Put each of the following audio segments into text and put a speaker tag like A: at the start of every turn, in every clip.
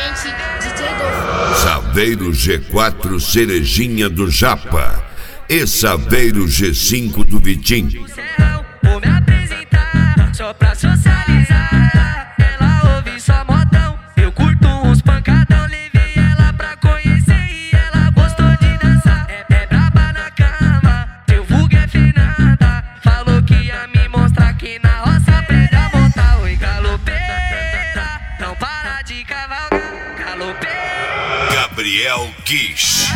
A: Diretamente, DJ Golfeia.
B: Saveiro G4 Cerejinha do Japa e Saveiro G5 do Vitinho.
C: Vou me apresentar só pra socializar. Ela ouve só modão, eu curto uns pancadão. Levei ela pra conhecer e ela gostou de dançar. É braba na cama, teu vulgo é Fernanda. Falou que ia me mostrar que na roça aprende a montar. Oi, galopeira, não para de cavalgar. Galopeira,
B: Gabriel Kish.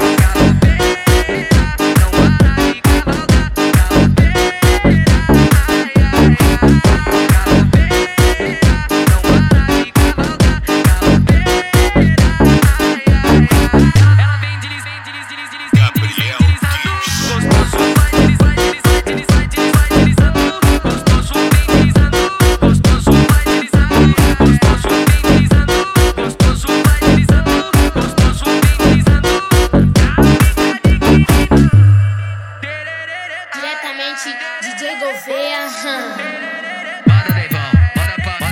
A: Diretamente, DJ Golfeia.
C: bora Neivão, bora pra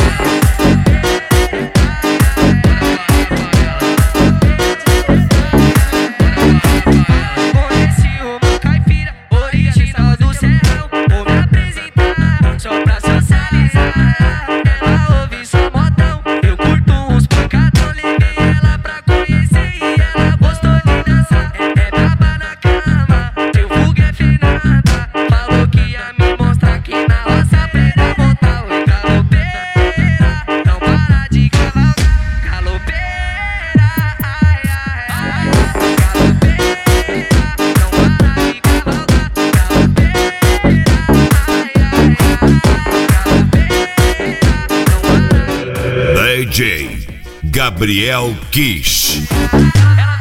C: conheci uma caipira original do serrão. Vou me apresentar só pra socializar. Ela ouve só modão, eu curto uns pancadão. Levei ela pra conhecer e ela gostou de dançar. É braba na cama, teu vulgo é Fernanda. Falou que ia me mostrar que na roça aprende a montar. Oi, galopeira, não para de cavalgar. Galopeira, ai, ai, ai. Galopeira, não para de cavalgar. Galopeira, ai, ai, ai.
B: DJ Gabriel Kish.
C: Ela